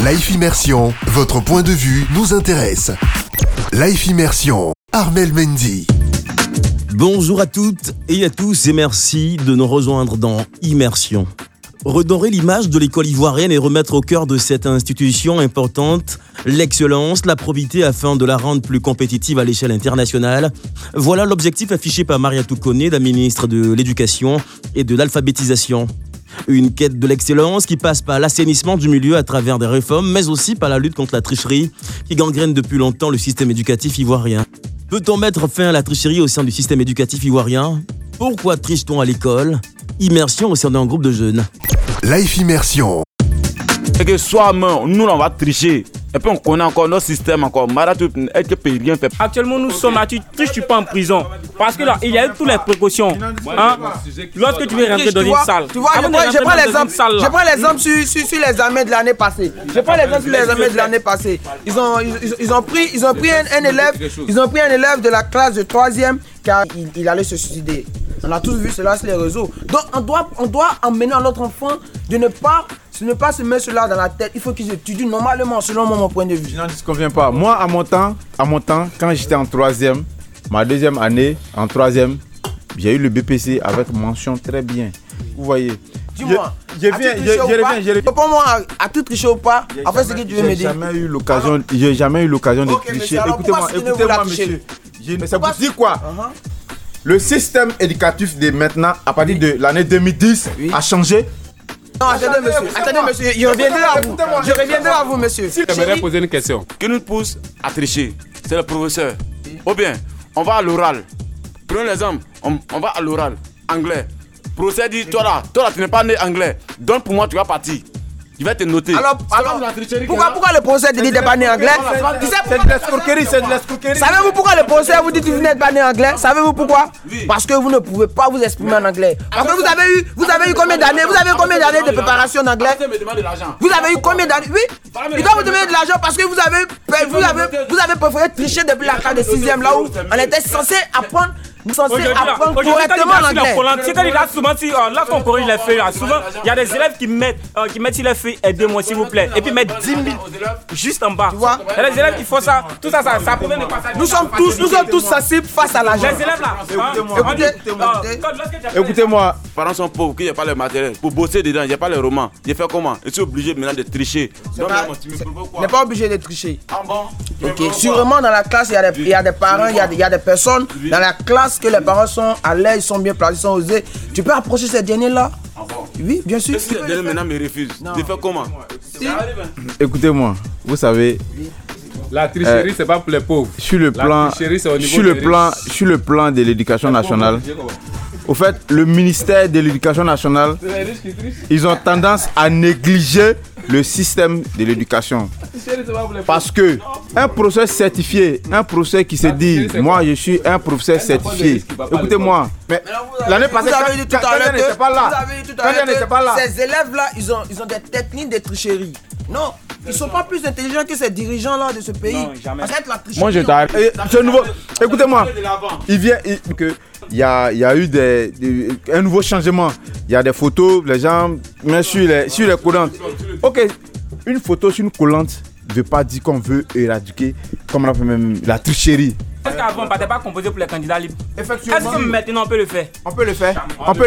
Life Immersion, votre point de vue nous intéresse. Life Immersion, Armel Mendy. Bonjour à toutes et à tous et merci de nous rejoindre dans Immersion. Redorer l'image de l'école ivoirienne et remettre au cœur de cette institution importante l'excellence, la probité afin de la rendre plus compétitive à l'échelle internationale. Voilà l'objectif affiché par Mariatou Koné, la ministre de l'Éducation et de l'Alphabétisation. Une quête de l'excellence qui passe par l'assainissement du milieu à travers des réformes, mais aussi par la lutte contre la tricherie qui gangrène depuis longtemps le système éducatif ivoirien. Peut-on mettre fin à la tricherie au sein du système éducatif ivoirien ? Pourquoi triche-t-on à l'école ? Immersion au sein d'un groupe de jeunes. Life Immersion. Et que soi-même, nous on va tricher. Et puis on connaît encore notre système encore. Mariatou elle ne peut rien faire. Actuellement nous sommes là, tu triches, tu pas en prison. Parce que là, il y a eu toutes les précautions. Hein? Lorsque tu veux rentrer dans une salle. Tu vois, je prends l'exemple sur les armées de l'année passée. Ils ont pris un élève de la classe de 3e car il allait se suicider. On a tous vu cela sur les réseaux. Donc on doit emmener à notre enfant de ne pas se mettre cela dans la tête. Il faut qu'ils étudient normalement, selon mon point de vue. Je n'en disconviens pas. Moi, à mon temps, quand j'étais en 3e, ma 2e année, en 3e, j'ai eu le BPC avec mention très bien. Vous voyez. Dis-moi, je reviens. Réponds-moi à tout tricher ou pas. Après ce que tu veux me dire. J'ai jamais eu l'occasion de tricher. Écoutez-moi, monsieur. Mais ça vous dit quoi? Le système éducatif de maintenant, à partir de l'année 2010, a changé. Non, attendez monsieur, je reviendrai à vous, monsieur. J'aimerais poser une question. Qui nous pousse à tricher? C'est le professeur. Ou bien, on va à l'oral. Prenons l'exemple, on va à l'oral, anglais. Le professeur dit, toi là, tu n'es pas né anglais. Donne pour moi, tu vas partir. Il va te noter. Alors pourquoi le professeur dit que tu n'es pas né anglais? C'est de l'escroquerie. Savez-vous pourquoi le professeur vous dit que vous n'êtes pas né anglais? Savez-vous pourquoi? Parce que vous ne pouvez pas vous exprimer en anglais. Parce que vous avez eu combien d'années? Vous avez combien d'années de préparation en anglais? Vous avez eu combien d'années? Oui. Il doit vous demander de l'argent parce que vous avez préféré tricher depuis la classe de 6e là où on était censé apprendre. Nous sommes censés apprendre correctement l'anglais. C'est-à-dire souvent, lorsqu'on corrige les feuilles, souvent, il y a des élèves qui mettent sur les feuilles, aidez-moi s'il vous plaît, et puis mettent 10 000 juste en bas. Tu vois? Il y a des élèves qui font ça, tout ça provient de quoi ça. Nous sommes tous sensibles face à l'argent. Les élèves là, écoutez-moi. Les parents sont pauvres, qu'il n'y a pas le matériel. Pour bosser dedans, il n'y a pas le roman. Il fait comment? Je suis obligé maintenant de tricher. On n'est pas obligé de tricher. Sûrement dans la classe, il y a des parents, il y a des personnes dans la classe que les parents sont à l'aise, ils sont bien placés, ils sont osés. Tu peux approcher ces derniers-là? Oui, bien sûr. Si les derniers maintenant me refusent, je fais comment? Écoutez-moi, vous savez. La tricherie, c'est pas pour les pauvres. Sur le plan de l'éducation nationale, au fait, le ministère de l'éducation nationale, ils ont tendance à négliger le système de l'éducation. Parce que un professeur certifié, un professeur qui se dit, moi je suis un professeur certifié. Écoutez-moi, mais l'année passée, quand il n'était pas là, ces élèves-là, ils ont des techniques de tricherie. Non, ils ne sont pas plus intelligents que ces dirigeants-là de ce pays. Non, jamais. La tricherie, moi je t'arrête. Écoutez-moi, il y a eu un nouveau changement. Il y a des photos, les gens mettent sur les collantes. Ok, une photo sur une collante ne veut pas dire qu'on veut éradiquer, comme on appelle même la tricherie. Est-ce qu'avant, on ne partait pas composé pour les candidats libres? Effectivement. Est-ce que maintenant on peut le faire? On peut le faire.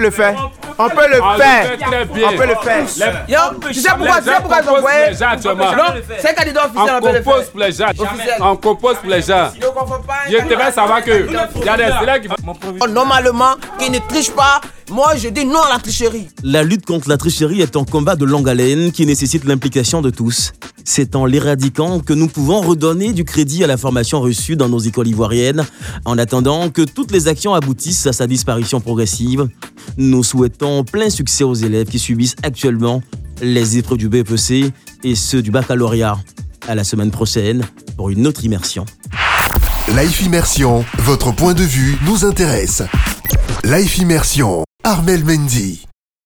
Tu sais pourquoi ils ont envoyé? C'est un candidat officiel, on peut le faire. On compose pour les gens. Je devrais savoir qu'il y a des élèves qui vont. Normalement, qui ne trichent pas. Moi, je dis non à la tricherie. La lutte contre la tricherie est un combat de longue haleine qui nécessite l'implication de tous. C'est en l'éradiquant que nous pouvons redonner du crédit à la formation reçue dans nos écoles ivoiriennes, en attendant que toutes les actions aboutissent à sa disparition progressive. Nous souhaitons plein succès aux élèves qui subissent actuellement les épreuves du BEPC et ceux du baccalauréat. À la semaine prochaine pour une autre immersion. Life Immersion, votre point de vue nous intéresse. Life Immersion, Armel Mendy.